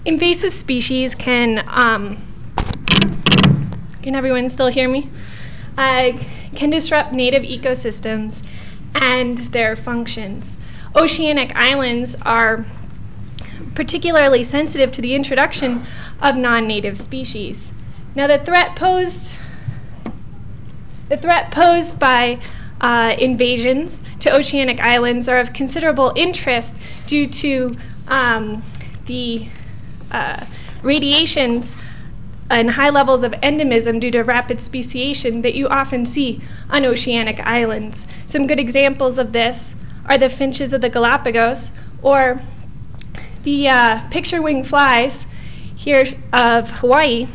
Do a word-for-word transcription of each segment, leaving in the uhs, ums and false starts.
invasive species can, um, can everyone still hear me? Uh, can disrupt native ecosystems and their functions. Oceanic islands are particularly sensitive to the introduction of non-native species. Now, the threat posed, the threat posed by uh, invasions to oceanic islands are of considerable interest due to um, the uh, radiations and high levels of endemism due to rapid speciation that you often see on oceanic islands. Some good examples of this are the finches of the Galapagos, or the uh, picture wing flies here of Hawaii.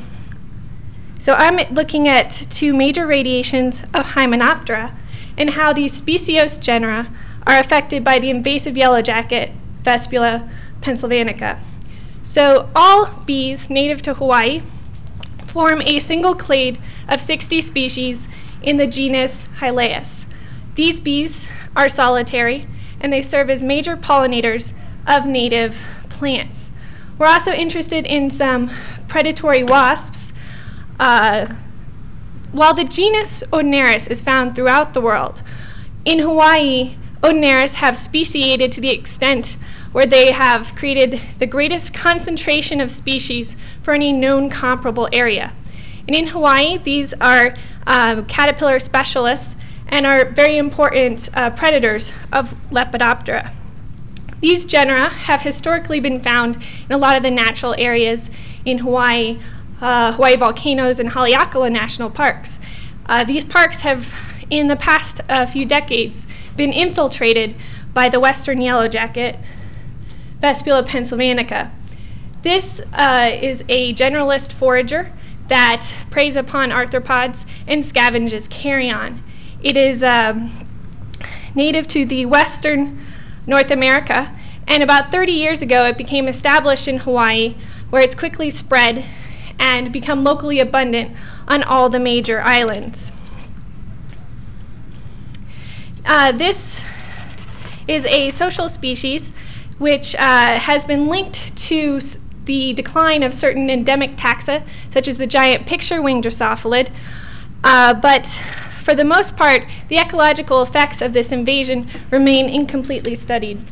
So I'm looking at two major radiations of Hymenoptera and how these speciose genera are affected by the invasive yellowjacket, Vespula pennsylvanica. So all bees native to Hawaii form a single clade of sixty species in the genus Hylaeus. These bees are solitary, and they serve as major pollinators of native plants. We're also interested in some predatory wasps. Uh, while the genus Odonurus is found throughout the world, in Hawaii, Odonurus have speciated to the extent where they have created the greatest concentration of species for any known comparable area. And in Hawaii, these are uh, caterpillar specialists and are very important uh, predators of Lepidoptera. These genera have historically been found in a lot of the natural areas in Hawaii, uh, Hawaii volcanoes and Haleakala national parks. Uh, these parks have, in the past uh, few decades, been infiltrated by the western yellowjacket, Vespula pennsylvanica. This uh, is a generalist forager that preys upon arthropods and scavenges carrion. It is um, native to the western North America, and about thirty years ago it became established in Hawaii, where it's quickly spread and become locally abundant on all the major islands. Uh, this is a social species which uh, has been linked to the decline of certain endemic taxa, such as the giant picture-winged Drosophilid, uh, but for the most part, the ecological effects of this invasion remain incompletely studied.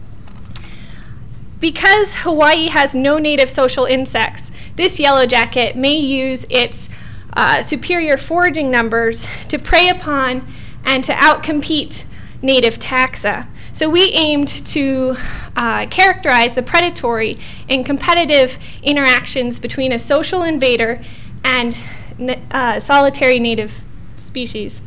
Because Hawaii has no native social insects, this yellowjacket may use its uh, superior foraging numbers to prey upon and to outcompete native taxa. So we aimed to uh, characterize the predatory and competitive interactions between a social invader and uh, solitary native species.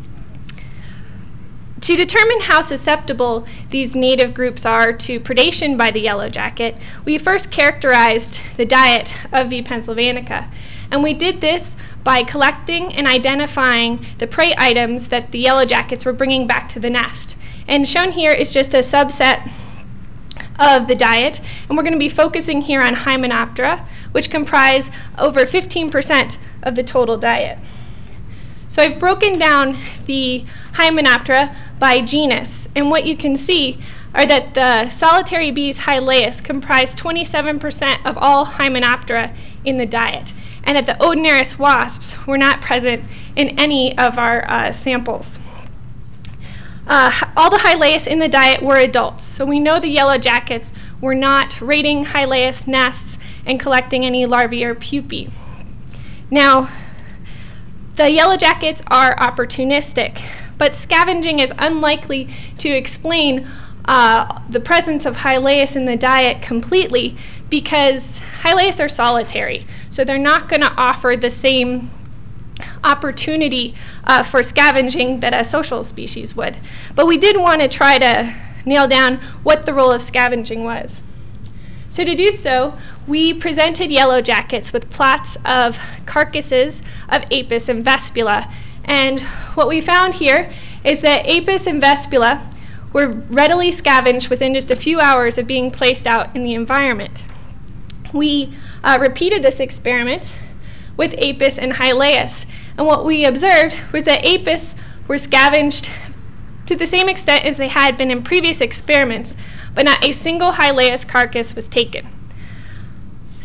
To determine how susceptible these native groups are to predation by the yellowjacket, we first characterized the diet of V. pennsylvanica, and we did this by collecting and identifying the prey items that the yellowjackets were bringing back to the nest. And shown here is just a subset of the diet, and we're going to be focusing here on Hymenoptera, which comprise over fifteen percent of the total diet. So I've broken down the Hymenoptera by genus, and what you can see are that the solitary bees Hylaeus comprise twenty-seven percent of all Hymenoptera in the diet, and that the Odonurus wasps were not present in any of our uh, samples. Uh, all the Hylaeus in the diet were adults, so we know the yellowjackets were not raiding Hylaeus nests and collecting any larvae or pupae. Now, the yellowjackets are opportunistic, but scavenging is unlikely to explain uh, the presence of Hylaeus in the diet completely, because Hylaeus are solitary, so they're not going to offer the same opportunity uh, for scavenging that a social species would. But we did want to try to nail down what the role of scavenging was. So to do so, we presented yellowjackets with plots of carcasses of Apis and Vespula. And what we found here is that Apis and Vespula were readily scavenged within just a few hours of being placed out in the environment. We uh, repeated this experiment with Apis and Hylaeus, and what we observed was that Apis were scavenged to the same extent as they had been in previous experiments, but not a single Hylaeus carcass was taken.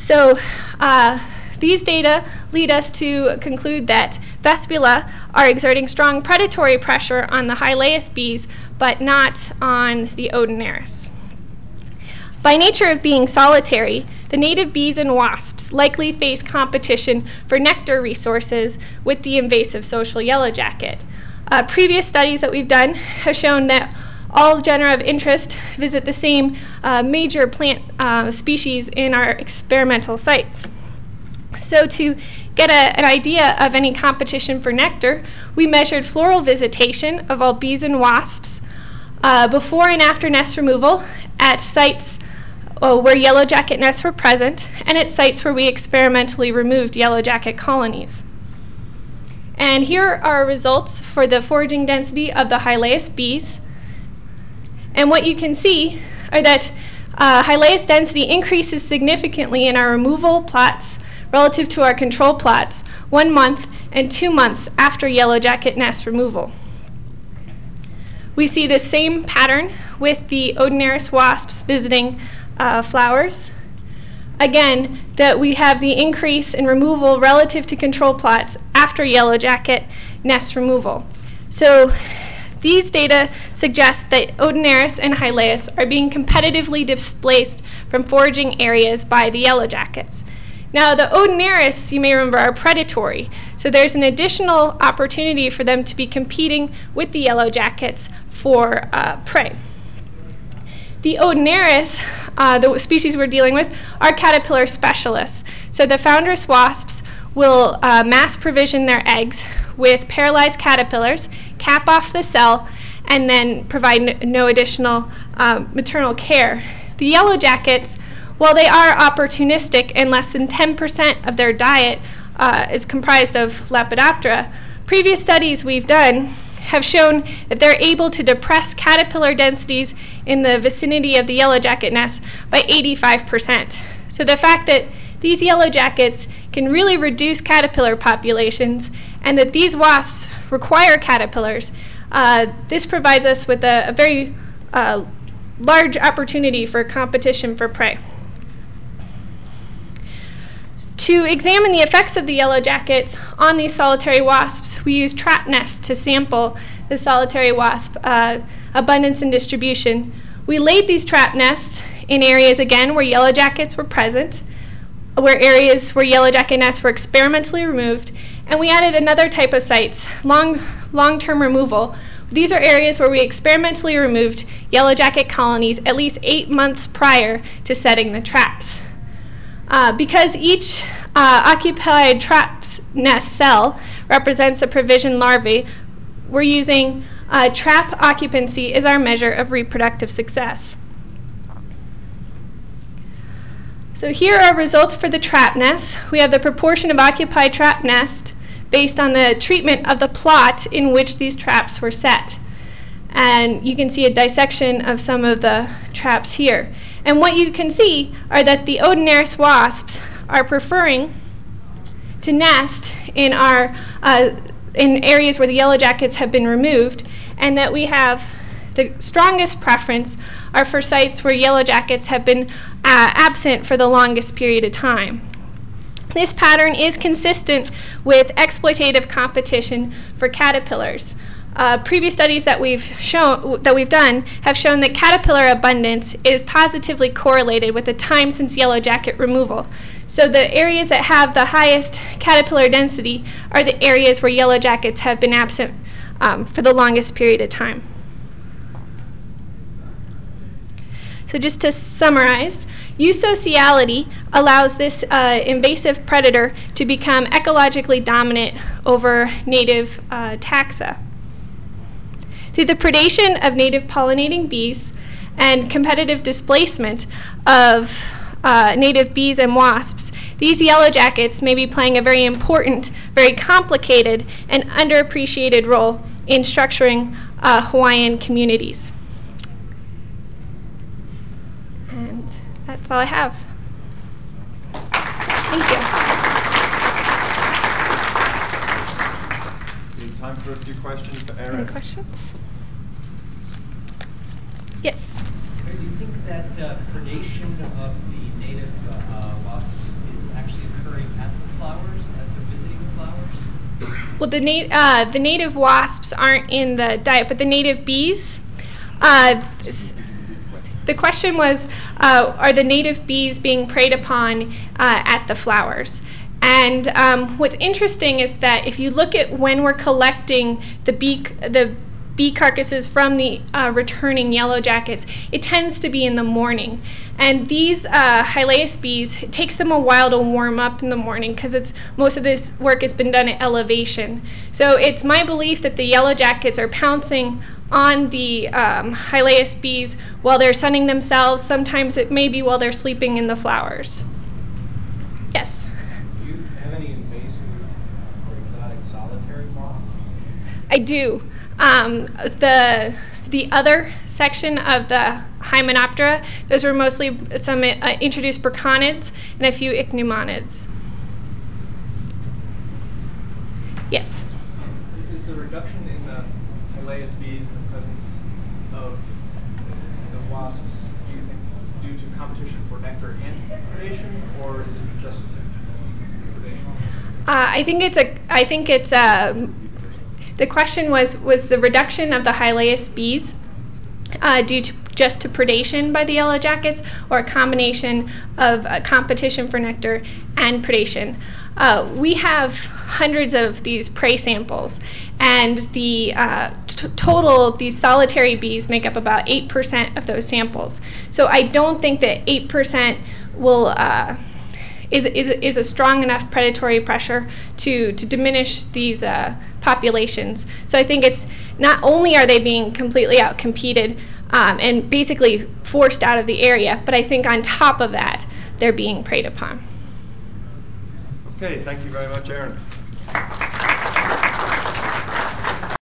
So uh, these data lead us to conclude that Vespula are exerting strong predatory pressure on the Hylaeus bees, but not on the Odonarus. By nature of being solitary, the native bees and wasps likely face competition for nectar resources with the invasive social yellow jacket. Uh, previous studies that we've done have shown that all genera of interest visit the same uh, major plant uh, species in our experimental sites. So to get a, an idea of any competition for nectar, we measured floral visitation of all bees and wasps uh, before and after nest removal at sites uh, where yellow jacket nests were present and at sites where we experimentally removed yellow jacket colonies. And here are our results for the foraging density of the Hylaeus bees. And what you can see are that uh, Hylaeus density increases significantly in our removal plots relative to our control plots one month and two months after yellow jacket nest removal. We see the same pattern with the Odonarus wasps visiting uh, flowers. Again, that we have the increase in removal relative to control plots after yellow jacket nest removal. So these data suggest that Odonarus and Hylaeus are being competitively displaced from foraging areas by the yellow jackets. Now, the Odonarus, you may remember, are predatory, so there's an additional opportunity for them to be competing with the yellow jackets for uh, prey. The Odonarus, uh, the species we're dealing with, are caterpillar specialists. So the foundress wasps will uh, mass provision their eggs with paralyzed caterpillars, cap off the cell, and then provide no additional uh, maternal care. The yellow jackets, while they are opportunistic and less than ten percent of their diet uh, is comprised of Lepidoptera, previous studies we've done have shown that they're able to depress caterpillar densities in the vicinity of the yellow jacket nest by eighty-five percent. So the fact that these yellow jackets can really reduce caterpillar populations and that these wasps require caterpillars, uh, this provides us with a, a very uh, large opportunity for competition for prey. To examine the effects of the yellow jackets on these solitary wasps, we used trap nests to sample the solitary wasp uh, abundance and distribution. We laid these trap nests in areas, again, where yellow jackets were present, where areas where yellow jacket nests were experimentally removed, and we added another type of sites, long, long-term removal. These are areas where we experimentally removed yellow jacket colonies at least eight months prior to setting the traps. Uh, because each uh, occupied trap nest cell represents a provision larvae, we're using uh, trap occupancy as our measure of reproductive success. So here are results for the trap nest. We have the proportion of occupied trap nest based on the treatment of the plot in which these traps were set. And you can see a dissection of some of the traps here. And what you can see are that the Odonarus wasps are preferring to nest in our uh, in areas where the yellow jackets have been removed, and that we have the strongest preference are for sites where yellow jackets have been uh, absent for the longest period of time. This pattern is consistent with exploitative competition for caterpillars. Uh, previous studies that we've shown that we've done have shown that caterpillar abundance is positively correlated with the time since yellow jacket removal. So the areas that have the highest caterpillar density are the areas where yellow jackets have been absent um, for the longest period of time. So just to summarize, eusociality allows this uh, invasive predator to become ecologically dominant over native uh, taxa. Through the predation of native pollinating bees and competitive displacement of uh, native bees and wasps, these yellow jackets may be playing a very important, very complicated, and underappreciated role in structuring uh, Hawaiian communities. And that's all I have. Thank you. We have time for a few questions for Erin. Any questions? Yes. Do you think that uh, predation of the native uh, wasps Well, the, na uh, the native wasps aren't in the diet, but the native bees, uh, the question was, uh, are the native bees being preyed upon uh, at the flowers? And um, what's interesting is that if you look at when we're collecting the bee, the bee carcasses from the uh, returning yellow jackets, it tends to be in the morning. And these uh, Hylaeus bees, it takes them a while to warm up in the morning because it's most of this work has been done at elevation. So it's my belief that the yellow jackets are pouncing on the um, Hylaeus bees while they're sunning themselves. Sometimes it may be while they're sleeping in the flowers. Yes? Do you have any invasive or exotic solitary wasps? I do. Um, the, the other section of the Hymenoptera, those were mostly some uh, introduced Braconids and a few Ichneumonids. Yes? Is the reduction in the Hylaeus bees in the presence of the wasps, do you think, due to competition for nectar and predation, or is it just predation? Uh, I think it's a. I think it's a. The question was was the reduction of the Hylaeus bees uh, due to just to predation by the yellow jackets, or a combination of uh, competition for nectar and predation. Uh, we have hundreds of these prey samples, and the uh, t total, these solitary bees make up about eight percent of those samples. So I don't think that eight percent will, uh, is, is, is a strong enough predatory pressure to, to diminish these uh, populations. So I think it's not only are they being completely outcompeted um, and basically forced out of the area, but I think on top of that, they're being preyed upon. Okay, thank you very much, Erin.